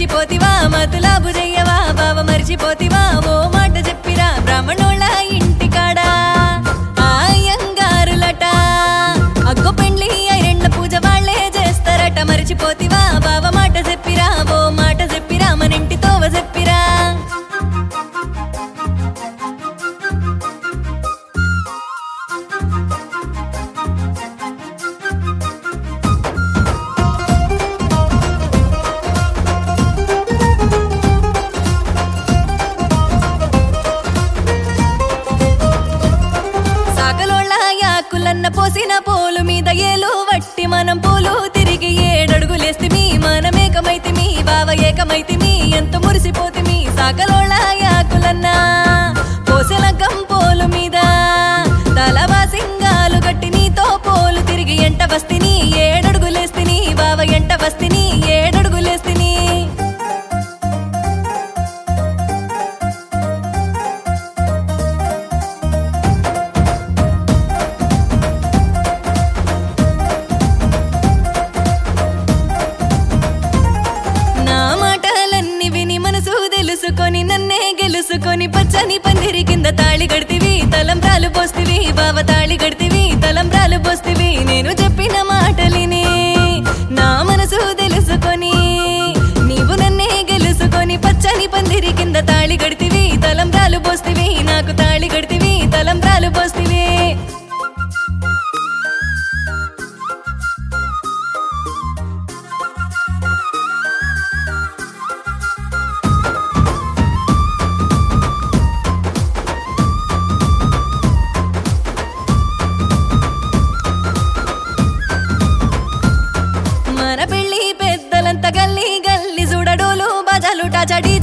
మర్చిపోతివా మతులాబు జయ్యవా బావ మర్చిపోతివా ఓ మాట చెప్పిరా బ్రాహ్మణోళ్ళ ఇంటికాడా అయ్యంగారులట అగ్గో పెండ్లి ఐరెండ్ల పూజ వాళ్ళే చేస్తారట మర్చిపోతివా బావ మాట చెప్పిరా ఓ మాట చెప్పిరా మనింటి తోవ చెప్పిరా కులన్న పోసిన పోలు మీద ఏలు వట్టి మనం పూలు తిరిగి ఏడడుగులేస్తిమి మనమేకమైతిమి బావ ఏకమైతిమి ఎంత మురిసిపోతిమి సాకలోళ్ళ యాకులన్న పోసిన గంపోలు మీద తలవా సింగాలు గట్టి నీతో పోలు తిరిగి ఎంట వస్తిని ఏడడుగులేస్తిని బావ ఎంట వస్తిని ఏడడుగులేస్తిని తెలుసుకొని నన్నే గెలుసుకొని పచ్చని పందిరి కింద తాళి కడితివి తలంబ్రాలు పోస్తివి బావ తాళి కడితివి తలంబ్రాలు పోస్తివి నేను చెప్పిన మాటలిని నా మనసు తెలుసుకొని నీవు నన్నే గెలుసుకొని పచ్చని పందిరి కింద తాళి కడితివి తలంబ్రాలు పోస్తివి నాకు తాళి కడితివి తలంబ్రాలు పోస్తివి గల్లి గల్లి చూడడోలు బజాలు టాచడి